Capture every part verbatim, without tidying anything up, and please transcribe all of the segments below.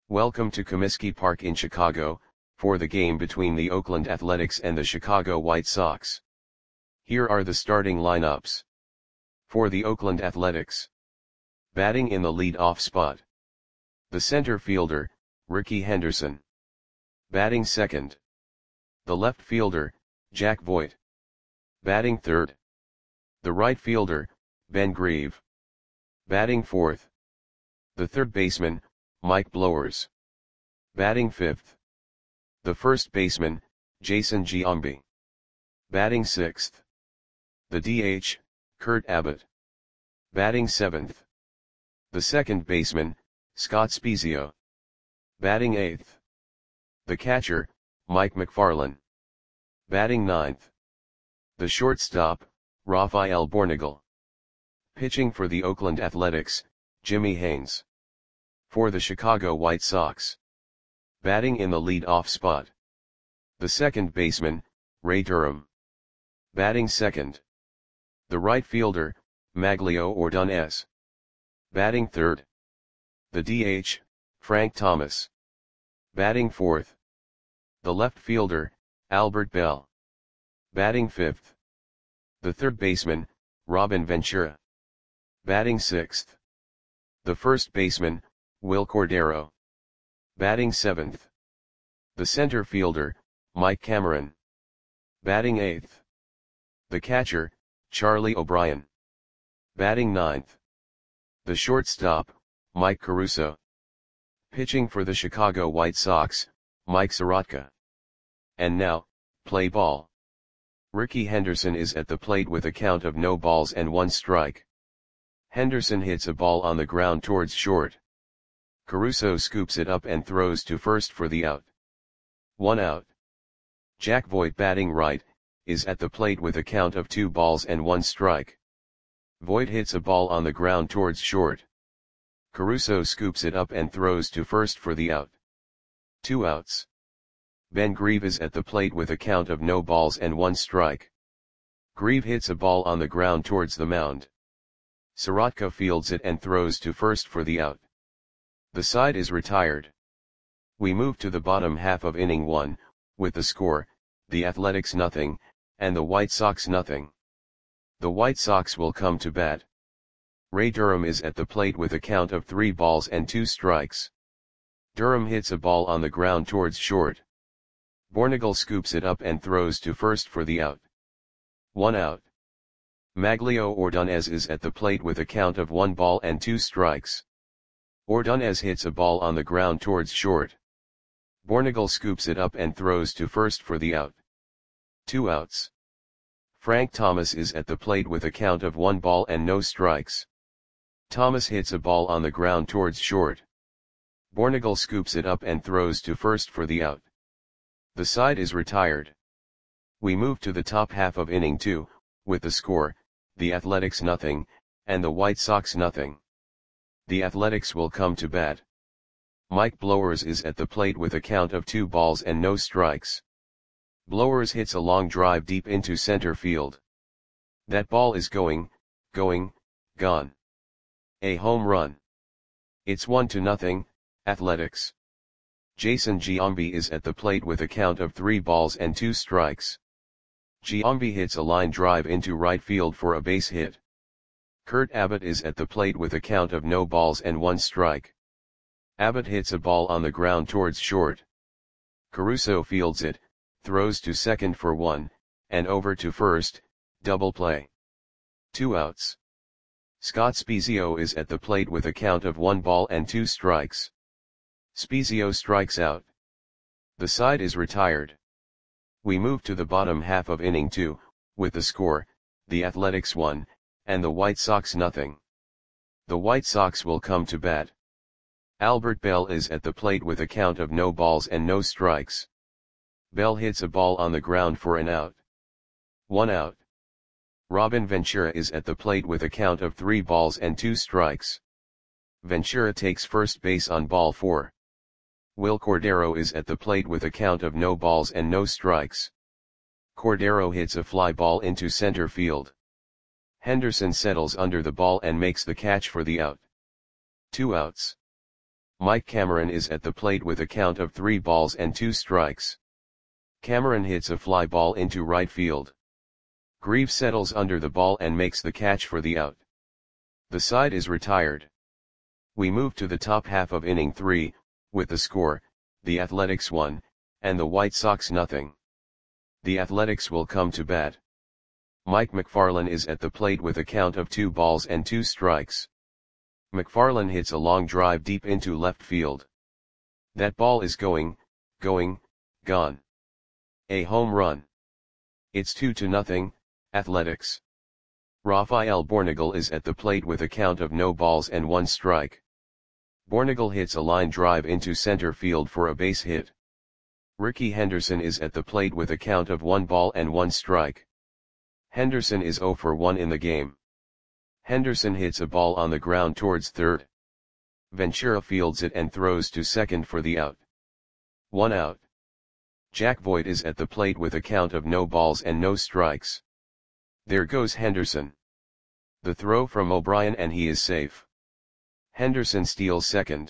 Welcome to Comiskey Park in Chicago, for the game between the Oakland Athletics and the Chicago White Sox. Here are the starting lineups. For the Oakland Athletics. Batting in the lead-off spot. The center fielder, Rickey Henderson. Batting second. The left fielder, Jack Voigt. Batting third. The right fielder, Ben Grieve. Batting fourth. The third baseman, Mike Blowers. Batting fifth. The first baseman, Jason Giambi. Batting sixth. The D H, Kurt Abbott. Batting seventh. The second baseman, Scott Spiezio. Batting eighth. The catcher, Mike McFarland. Batting ninth. The shortstop, Rafael Bornagel. Pitching for the Oakland Athletics, Jimmy Haynes. For the Chicago White Sox. Batting in the lead-off spot. The second baseman, Ray Durham. Batting second. The right fielder, Maglio Ordonez. Batting third. The D H, Frank Thomas. Batting fourth. The left fielder, Albert Bell. Batting fifth. The third baseman, Robin Ventura. Batting sixth. The first baseman, Wil Cordero. Batting seventh. The center fielder, Mike Cameron. Batting eighth. The catcher, Charlie O'Brien. Batting ninth. The shortstop, Mike Caruso. Pitching for the Chicago White Sox, Mike Soroka. And now, play ball. Rickey Henderson is at the plate with a count of no balls and one strike. Henderson hits a ball on the ground towards short. Caruso scoops it up and throws to first for the out. One out. Jack Voigt, batting right, is at the plate with a count of two balls and one strike. Voigt hits a ball on the ground towards short. Caruso scoops it up and throws to first for the out. Two outs. Ben Grieve is at the plate with a count of no balls and one strike. Grieve hits a ball on the ground towards the mound. Soroka fields it and throws to first for the out. The side is retired. We move to the bottom half of inning one, with the score, the Athletics nothing, and the White Sox nothing. The White Sox will come to bat. Ray Durham is at the plate with a count of three balls and two strikes. Durham hits a ball on the ground towards short. Bornagel scoops it up and throws to first for the out. One out. Maglio Ordonez is at the plate with a count of one ball and two strikes. Ordonez hits a ball on the ground towards short. Bornagel scoops it up and throws to first for the out. Two outs. Frank Thomas is at the plate with a count of one ball and no strikes. Thomas hits a ball on the ground towards short. Bornagel scoops it up and throws to first for the out. The side is retired. We move to the top half of inning two, with the score, the Athletics nothing, and the White Sox nothing. The Athletics will come to bat. Mike Blowers is at the plate with a count of two balls and no strikes. Blowers hits a long drive deep into center field. That ball is going, going, gone. A home run. It's one to nothing, Athletics. Jason Giambi is at the plate with a count of three balls and two strikes. Giambi hits a line drive into right field for a base hit. Kurt Abbott is at the plate with a count of no balls and one strike. Abbott hits a ball on the ground towards short. Caruso fields it, throws to second for one, and over to first, double play. Two outs. Scott Spiezio is at the plate with a count of one ball and two strikes. Spiezio strikes out. The side is retired. We move to the bottom half of inning two, with the score, the Athletics one, and the White Sox nothing. The White Sox will come to bat. Albert Bell is at the plate with a count of no balls and no strikes. Bell hits a ball on the ground for an out. One out. Robin Ventura is at the plate with a count of three balls and two strikes. Ventura takes first base on ball four. Wil Cordero is at the plate with a count of no balls and no strikes. Cordero hits a fly ball into center field. Henderson settles under the ball and makes the catch for the out. Two outs. Mike Cameron is at the plate with a count of three balls and two strikes. Cameron hits a fly ball into right field. Grieve settles under the ball and makes the catch for the out. The side is retired. We move to the top half of inning three, with the score, the Athletics one, and the White Sox nothing. The Athletics will come to bat. Mike McFarland is at the plate with a count of two balls and two strikes. McFarland hits a long drive deep into left field. That ball is going, going, gone. A home run. It's two to nothing, Athletics. Rafael Bornagel is at the plate with a count of no balls and one strike. Bornagel hits a line drive into center field for a base hit. Rickey Henderson is at the plate with a count of one ball and one strike. Henderson is zero for one in the game. Henderson hits a ball on the ground towards third. Ventura fields it and throws to second for the out. One out. Jack Voigt is at the plate with a count of no balls and no strikes. There goes Henderson. The throw from O'Brien and he is safe. Henderson steals second.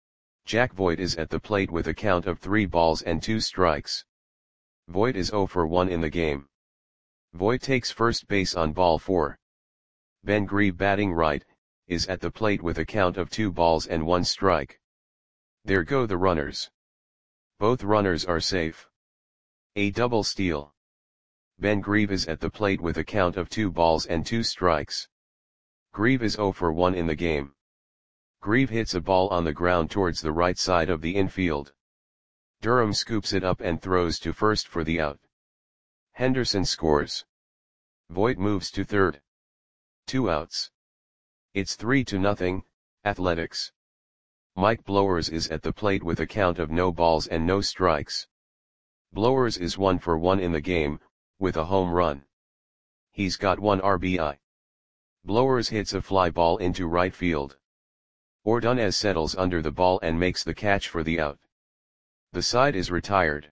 Jack Voigt is at the plate with a count of three balls and two strikes. Voigt is zero for one in the game. Voigt takes first base on ball four. Ben Grieve, batting right, is at the plate with a count of two balls and one strike. There go the runners. Both runners are safe. A double steal. Ben Grieve is at the plate with a count of two balls and two strikes. Grieve is zero for one in the game. Grieve hits a ball on the ground towards the right side of the infield. Durham scoops it up and throws to first for the out. Henderson scores. Voigt moves to third. Two outs. It's three to nothing, Athletics. Mike Blowers is at the plate with a count of no balls and no strikes. Blowers is one for one in the game, with a home run. He's got one R B I. Blowers hits a fly ball into right field. Ordonez settles under the ball and makes the catch for the out. The side is retired.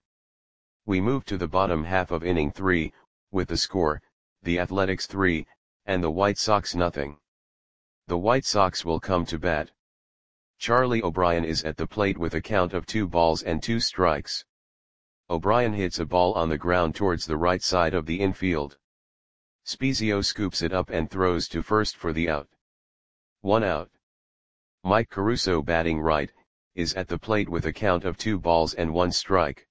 We move to the bottom half of inning three, with the score, the Athletics three, and the White Sox nothing. The White Sox will come to bat. Charlie O'Brien is at the plate with a count of two balls and two strikes. O'Brien hits a ball on the ground towards the right side of the infield. Spezio scoops it up and throws to first for the out. One out. Mike Caruso, batting right, is at the plate with a count of two balls and one strike.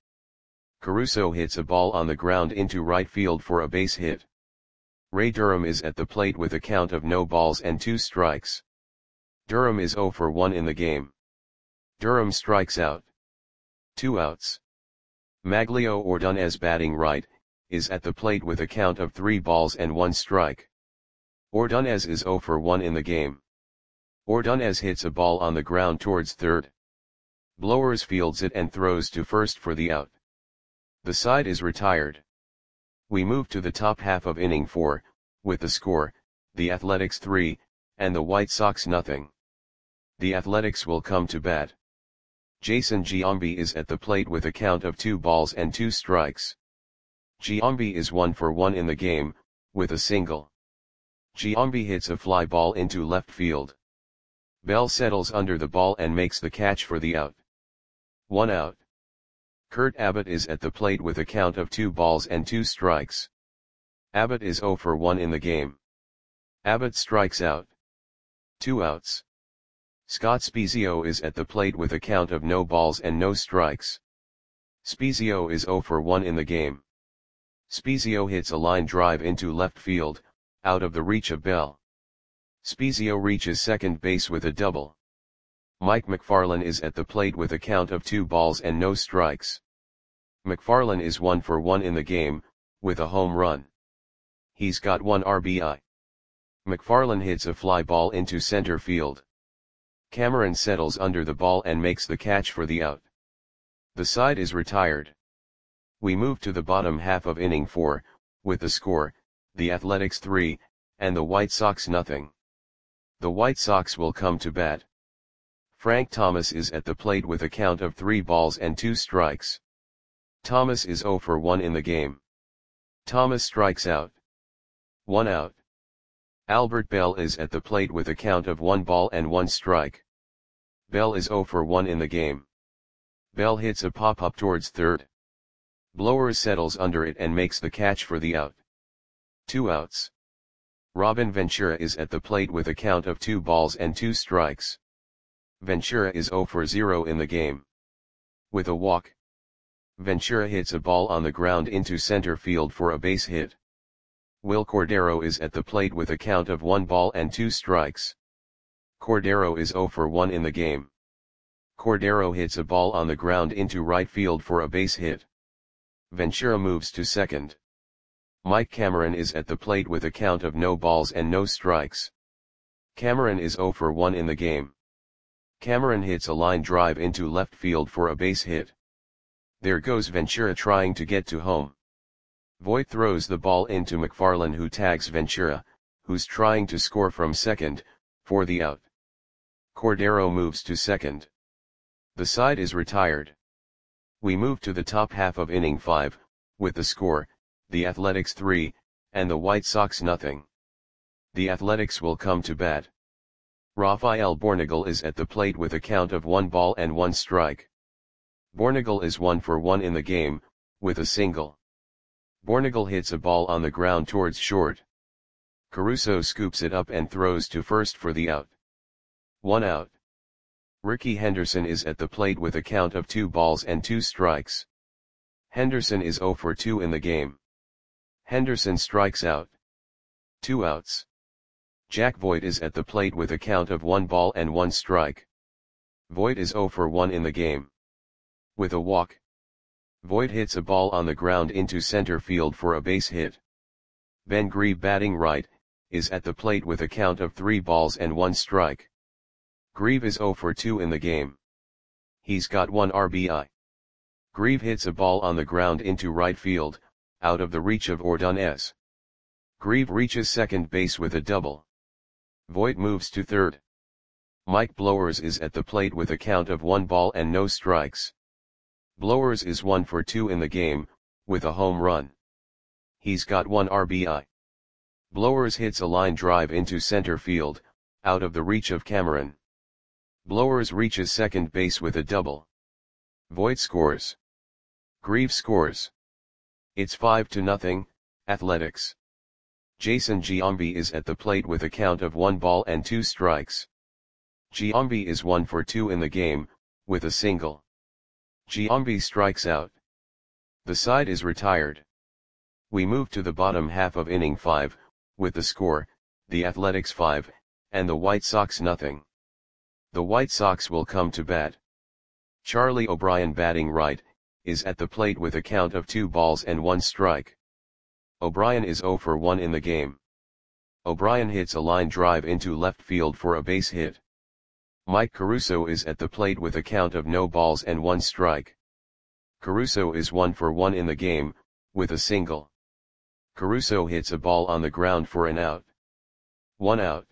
Caruso hits a ball on the ground into right field for a base hit. Ray Durham is at the plate with a count of no balls and two strikes. Durham is zero for one in the game. Durham strikes out. Two outs. Maglio Ordonez, batting right, is at the plate with a count of three balls and one strike. Ordonez is zero for one in the game. Ordonez hits a ball on the ground towards third. Blowers fields it and throws to first for the out. The side is retired. We move to the top half of inning four, with the score, the Athletics three, and the White Sox nothing. The Athletics will come to bat. Jason Giambi is at the plate with a count of two balls and two strikes. Giambi is one for one in the game, with a single. Giambi hits a fly ball into left field. Bell settles under the ball and makes the catch for the out. One out. Kurt Abbott is at the plate with a count of two balls and two strikes. Abbott is zero for one in the game. Abbott strikes out. Two outs. Scott Spezio is at the plate with a count of no balls and no strikes. Spezio is zero for one in the game. Spezio hits a line drive into left field, out of the reach of Bell. Spezio reaches second base with a double. Mike McFarland is at the plate with a count of two balls and no strikes. McFarland is one for one in the game, with a home run. He's got one R B I. McFarland hits a fly ball into center field. Cameron settles under the ball and makes the catch for the out. The side is retired. We move to the bottom half of inning four, with the score, the Athletics three, and the White Sox nothing. The White Sox will come to bat. Frank Thomas is at the plate with a count of three balls and two strikes. Thomas is zero for one in the game. Thomas strikes out. One out. Albert Bell is at the plate with a count of one ball and one strike. Bell is zero for one in the game. Bell hits a pop-up towards third. Blowers settles under it and makes the catch for the out. Two outs. Robin Ventura is at the plate with a count of two balls and two strikes. Ventura is zero for zero in the game. With a walk, Ventura hits a ball on the ground into center field for a base hit. Will Cordero is at the plate with a count of one ball and two strikes. Cordero is zero for one in the game. Cordero hits a ball on the ground into right field for a base hit. Ventura moves to second. Mike Cameron is at the plate with a count of no balls and no strikes. Cameron is zero for one in the game. Cameron hits a line drive into left field for a base hit. There goes Ventura trying to get to home. Voit throws the ball into McFarland, who tags Ventura, who's trying to score from second, for the out. Cordero moves to second. The side is retired. We move to the top half of inning five, with the score, the Athletics three, and the White Sox nothing. The Athletics will come to bat. Rafael Bornagel is at the plate with a count of one ball and one strike. Bornagel is one for one in the game, with a single. Bornagel hits a ball on the ground towards short. Caruso scoops it up and throws to first for the out. One out. Ricky Henderson is at the plate with a count of two balls and two strikes. Henderson is zero for two in the game. Henderson strikes out. Two outs. Jack Voit is at the plate with a count of one ball and one strike. Voit is zero for one in the game. With a walk, Voit hits a ball on the ground into center field for a base hit. Ben Grieve, batting right, is at the plate with a count of three balls and one strike. Grieve is zero for two in the game. He's got one R B I. Grieve hits a ball on the ground into right field, out of the reach of Ordonez. Grieve reaches second base with a double. Voit moves to third. Mike Blowers is at the plate with a count of one ball and no strikes. Blowers is one for two in the game, with a home run. He's got one R B I. Blowers hits a line drive into center field, out of the reach of Cameron. Blowers reaches second base with a double. Voit scores. Grieve scores. It's five to nothing, Athletics. Jason Giambi is at the plate with a count of one ball and two strikes. Giambi is one for two in the game, with a single. Giambi strikes out. The side is retired. We move to the bottom half of inning five, with the score, the Athletics five, and the White Sox nothing. The White Sox will come to bat. Charlie O'Brien, batting right, is at the plate with a count of two balls and one strike. O'Brien is zero for one in the game. O'Brien hits a line drive into left field for a base hit. Mike Caruso is at the plate with a count of no balls and one strike. Caruso is one for one in the game, with a single. Caruso hits a ball on the ground for an out. One out.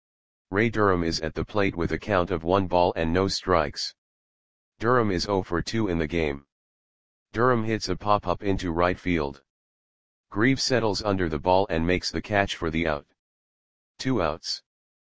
Ray Durham is at the plate with a count of one ball and no strikes. Durham is zero for two in the game. Durham hits a pop-up into right field. Grieve settles under the ball and makes the catch for the out. Two outs.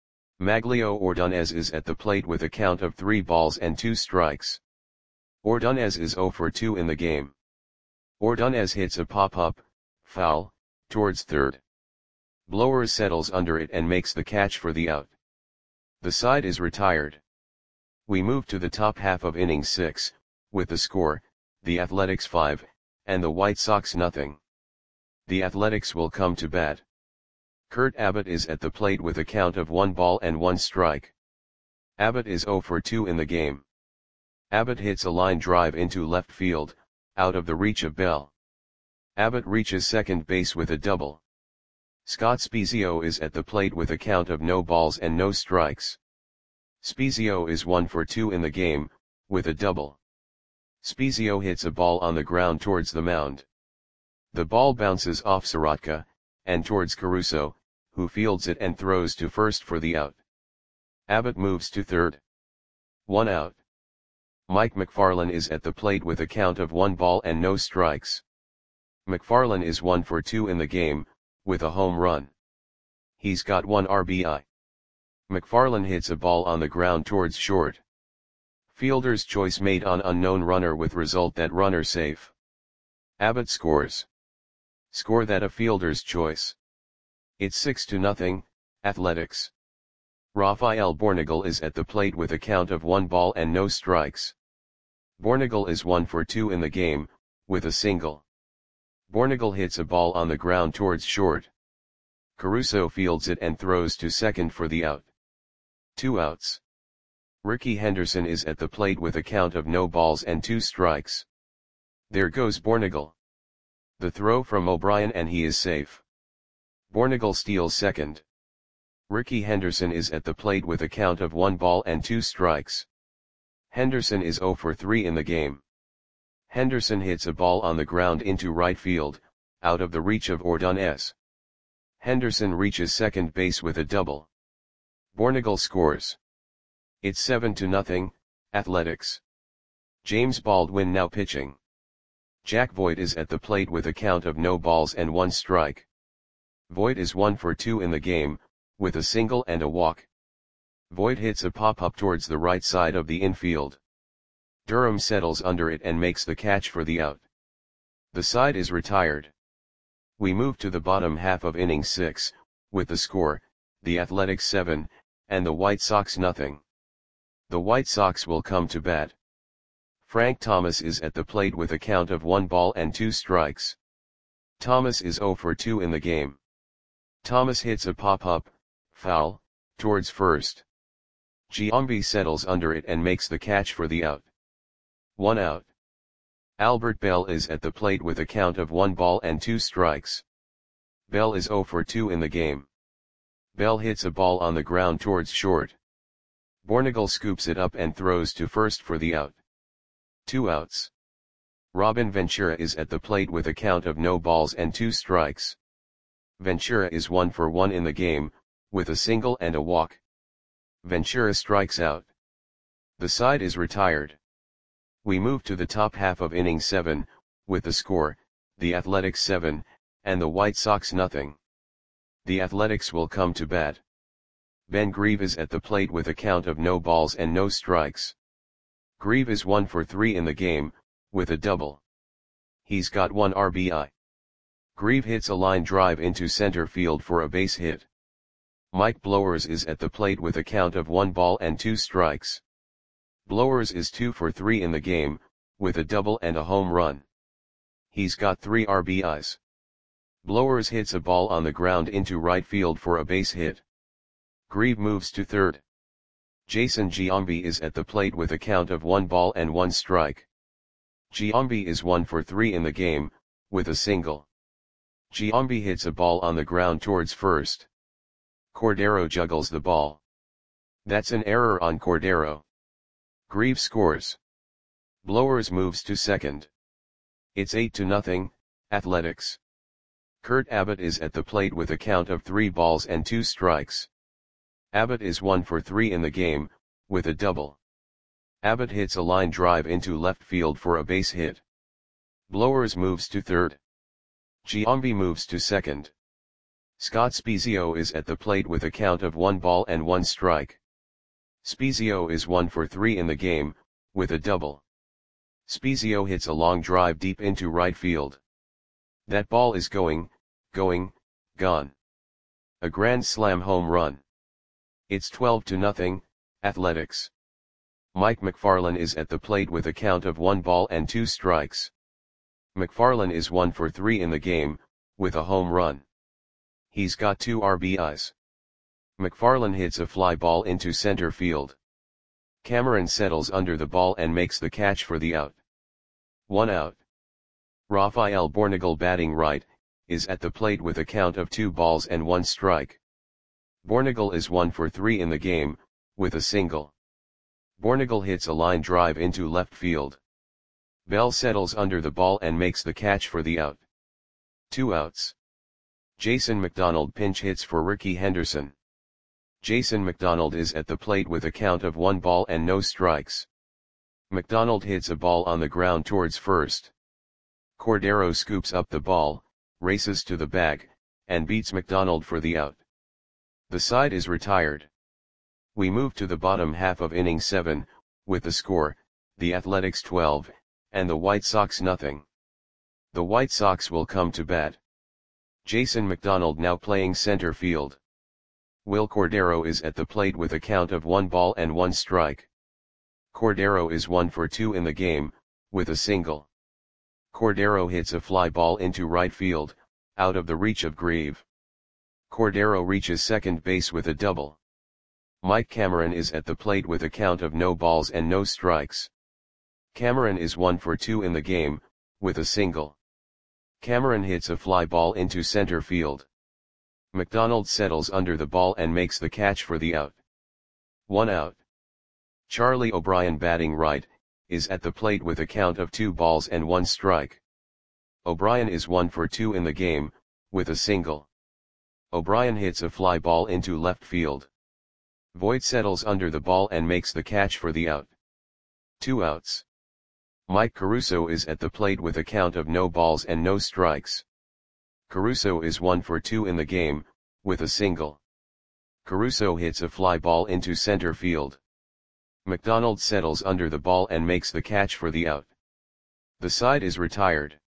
Maglio Ordonez is at the plate with a count of three balls and two strikes. Ordonez is zero for two in the game. Ordonez hits a pop-up, foul, towards third. Blowers settles under it and makes the catch for the out. The side is retired. We move to the top half of inning six, with the score, the Athletics five, and the White Sox nothing. The Athletics will come to bat. Kurt Abbott is at the plate with a count of one ball and one strike. Abbott is zero for two in the game. Abbott hits a line drive into left field, out of the reach of Bell. Abbott reaches second base with a double. Scott Spiezio is at the plate with a count of no balls and no strikes. Spiezio is one for two in the game, with a double. Spiezio hits a ball on the ground towards the mound. The ball bounces off Sorotka, and towards Caruso, who fields it and throws to first for the out. Abbott moves to third. One out. Mike McFarland is at the plate with a count of one ball and no strikes. McFarland is one for two in the game, with a home run. He's got one R B I. McFarland hits a ball on the ground towards short. Fielder's choice made on unknown runner with result that runner safe. Abbott scores. Score that a fielder's choice. It's six to nothing, Athletics. Rafael Bornagel is at the plate with a count of one ball and no strikes. Bornagel is one for two in the game, with a single. Bornagel hits a ball on the ground towards short. Caruso fields it and throws to second for the out. Two outs. Ricky Henderson is at the plate with a count of no balls and two strikes. There goes Bornagel. The throw from O'Brien and he is safe. Bornagel steals second. Ricky Henderson is at the plate with a count of one ball and two strikes. Henderson is zero for three in the game. Henderson hits a ball on the ground into right field, out of the reach of Ordonez. Henderson reaches second base with a double. Bornagel scores. It's seven to nothing, Athletics. James Baldwin now pitching. Jack Voigt is at the plate with a count of no balls and one strike. Voigt is one for two in the game, with a single and a walk. Voigt hits a pop-up towards the right side of the infield. Durham settles under it and makes the catch for the out. The side is retired. We move to the bottom half of inning six, with the score, the Athletics seven, and the White Sox nothing. The White Sox will come to bat. Frank Thomas is at the plate with a count of one ball and two strikes. Thomas is zero for two in the game. Thomas hits a pop-up, foul, towards first. Giambi settles under it and makes the catch for the out. One out. Albert Bell is at the plate with a count of one ball and two strikes. Bell is zero for two in the game. Bell hits a ball on the ground towards short. Bornagel scoops it up and throws to first for the out. Two outs. Robin Ventura is at the plate with a count of no balls and two strikes. Ventura is one for one in the game, with a single and a walk. Ventura strikes out. The side is retired. We move to the top half of inning seven, with the score, the Athletics seven, and the White Sox nothing. The Athletics will come to bat. Ben Grieve is at the plate with a count of no balls and no strikes. Grieve is one for three in the game, with a double. He's got one R B I. Grieve hits a line drive into center field for a base hit. Mike Blowers is at the plate with a count of one ball and two strikes. Blowers is two for three in the game, with a double and a home run. He's got three R B Is. Blowers hits a ball on the ground into right field for a base hit. Grieve moves to third. Jason Giambi is at the plate with a count of one ball and one strike. Giambi is one for three in the game, with a single. Giambi hits a ball on the ground towards first. Cordero juggles the ball. That's an error on Cordero. Grieve scores. Blowers moves to second. It's eight to nothing, Athletics. Kurt Abbott is at the plate with a count of three balls and two strikes. Abbott is one for three in the game, with a double. Abbott hits a line drive into left field for a base hit. Blowers moves to third. Giambi moves to second. Scott Spezio is at the plate with a count of one ball and one strike. Spezio is one for three in the game, with a double. Spezio hits a long drive deep into right field. That ball is going, going, gone. A grand slam home run. It's twelve to nothing, Athletics. Mike McFarland is at the plate with a count of one ball and two strikes. McFarland is one for three in the game, with a home run. He's got two R B Is. McFarland hits a fly ball into center field. Cameron settles under the ball and makes the catch for the out. One out. Rafael Bornagel, batting right, is at the plate with a count of two balls and one strike. Bornagel is one for three in the game, with a single. Bornagel hits a line drive into left field. Bell settles under the ball and makes the catch for the out. Two outs. Jason McDonald pinch hits for Ricky Henderson. Jason McDonald is at the plate with a count of one ball and no strikes. McDonald hits a ball on the ground towards first. Cordero scoops up the ball, races to the bag, and beats McDonald for the out. The side is retired. We move to the bottom half of inning seven, with the score, the Athletics twelve, and the White Sox nothing. The White Sox will come to bat. Jason McDonald now playing center field. Will Cordero is at the plate with a count of one ball and one strike. Cordero is one for two in the game, with a single. Cordero hits a fly ball into right field, out of the reach of Grieve. Cordero reaches second base with a double. Mike Cameron is at the plate with a count of no balls and no strikes. Cameron is one for two in the game, with a single. Cameron hits a fly ball into center field. McDonald settles under the ball and makes the catch for the out. One out. Charlie O'Brien, batting right, is at the plate with a count of two balls and one strike. O'Brien is one for two in the game, with a single. O'Brien hits a fly ball into left field. Voit settles under the ball and makes the catch for the out. Two outs. Mike Caruso is at the plate with a count of no balls and no strikes. Caruso is one for two in the game, with a single. Caruso hits a fly ball into center field. McDonald settles under the ball and makes the catch for the out. The side is retired.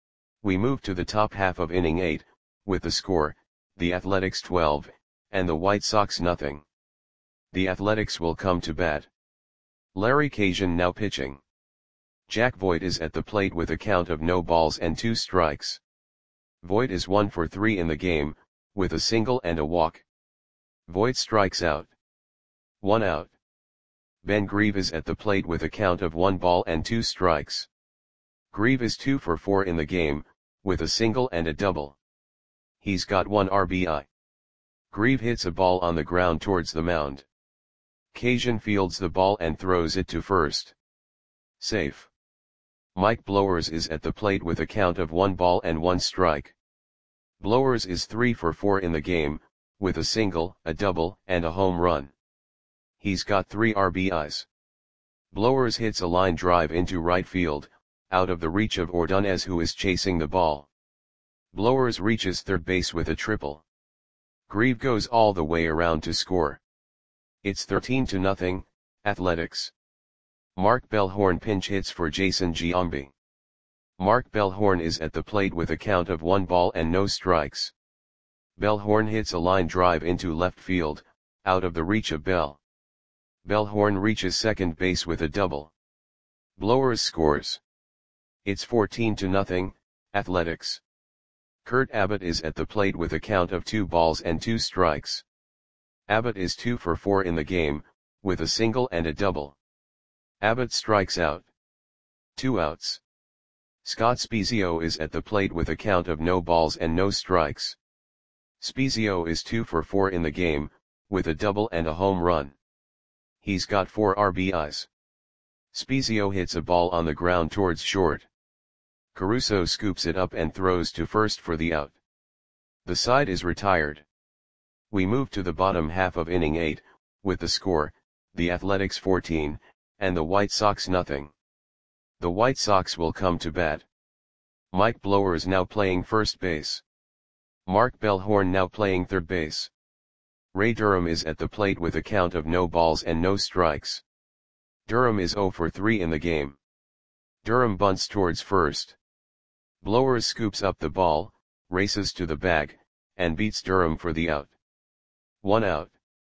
We move to the top half of inning eight, with the score, the Athletics twelve, and the White Sox nothing. The Athletics will come to bat. Larry Cajuan now pitching. Jack Voit is at the plate with a count of no balls and two strikes. Voit is one for three in the game, with a single and a walk. Voit strikes out. One out. Ben Grieve is at the plate with a count of one ball and two strikes. Grieve is two for four in the game, with a single and a double. He's got one R B I. Grieve hits a ball on the ground towards the mound. Cajuan fields the ball and throws it to first. Safe. Mike Blowers is at the plate with a count of one ball and one strike. Blowers is three for four in the game, with a single, a double, and a home run. He's got three R B Is. Blowers hits a line drive into right field, out of the reach of Ordonez, who is chasing the ball. Blowers reaches third base with a triple. Grieve goes all the way around to score. It's thirteen to nothing, Athletics. Mark Bellhorn pinch hits for Jason Giambi. Mark Bellhorn is at the plate with a count of one ball and no strikes. Bellhorn hits a line drive into left field, out of the reach of Bell. Bellhorn reaches second base with a double. Blowers scores. It's fourteen to nothing, Athletics. Kurt Abbott is at the plate with a count of two balls and two strikes. Abbott is two for four in the game, with a single and a double. Abbott strikes out. Two outs. Scott Spiezio is at the plate with a count of no balls and no strikes. Spiezio is two for four in the game, with a double and a home run. He's got four R B Is. Spiezio hits a ball on the ground towards short. Caruso scoops it up and throws to first for the out. The side is retired. We move to the bottom half of inning eight, with the score, the Athletics fourteen, and the White Sox nothing. The White Sox will come to bat. Mike Blowers now playing first base. Mark Bellhorn now playing third base. Ray Durham is at the plate with a count of no balls and no strikes. Durham is zero for three in the game. Durham bunts towards first. Blowers scoops up the ball, races to the bag, and beats Durham for the out. One out.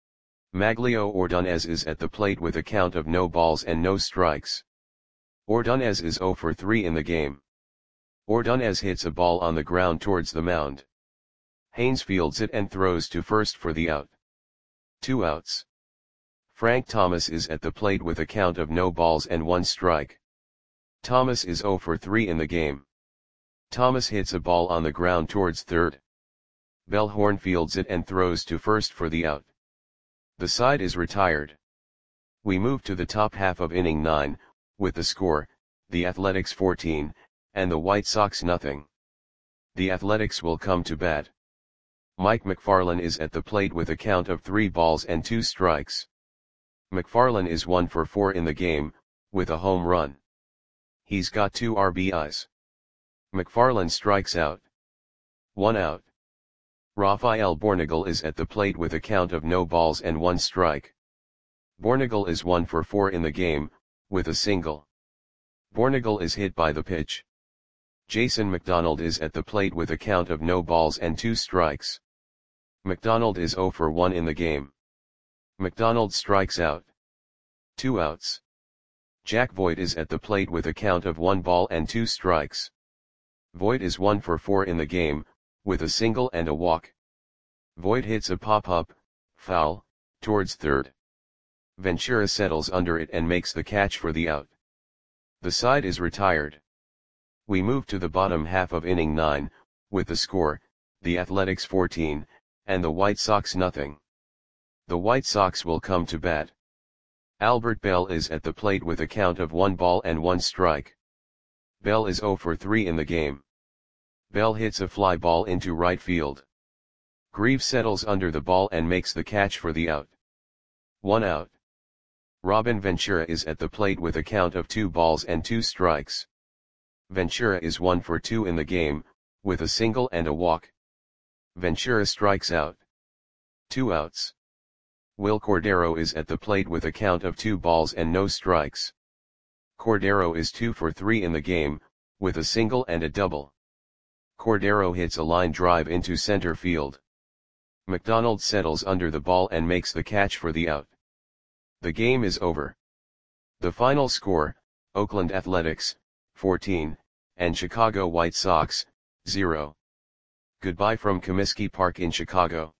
Maglio Ordonez is at the plate with a count of no balls and no strikes. Ordonez is zero for three in the game. Ordonez hits a ball on the ground towards the mound. Haynes fields it and throws to first for the out. Two outs. Frank Thomas is at the plate with a count of no balls and one strike. Thomas is zero for three in the game. Thomas hits a ball on the ground towards third. Bellhorn fields it and throws to first for the out. The side is retired. We move to the top half of inning nine, with the score, the Athletics fourteen, and the White Sox nothing. The Athletics will come to bat. Mike McFarland is at the plate with a count of three balls and two strikes. McFarland is one for four in the game, with a home run. He's got two R B Is. McFarland strikes out. One out. Rafael Bornagel is at the plate with a count of no balls and one strike. Bornagel is one for four in the game, with a single. Bornagel is hit by the pitch. Jason McDonald is at the plate with a count of no balls and two strikes. McDonald is zero for one in the game. McDonald strikes out. Two outs. Jack Voigt is at the plate with a count of one ball and two strikes. Voigt is one for four in the game, with a single and a walk. Voigt hits a pop-up, foul, towards third. Ventura settles under it and makes the catch for the out. The side is retired. We move to the bottom half of inning nine, with the score, the Athletics fourteen, and the White Sox nothing. The White Sox will come to bat. Albert Bell is at the plate with a count of one ball and one strike. Bell is zero for three in the game. Bell hits a fly ball into right field. Greaves settles under the ball and makes the catch for the out. One out. Robin Ventura is at the plate with a count of two balls and two strikes. Ventura is one for two in the game, with a single and a walk. Ventura strikes out. Two outs. Will Cordero is at the plate with a count of two balls and no strikes. Cordero is two for three in the game, with a single and a double. Cordero hits a line drive into center field. McDonald settles under the ball and makes the catch for the out. The game is over. The final score, Oakland Athletics, fourteen, and Chicago White Sox, zero. Goodbye from Comiskey Park in Chicago.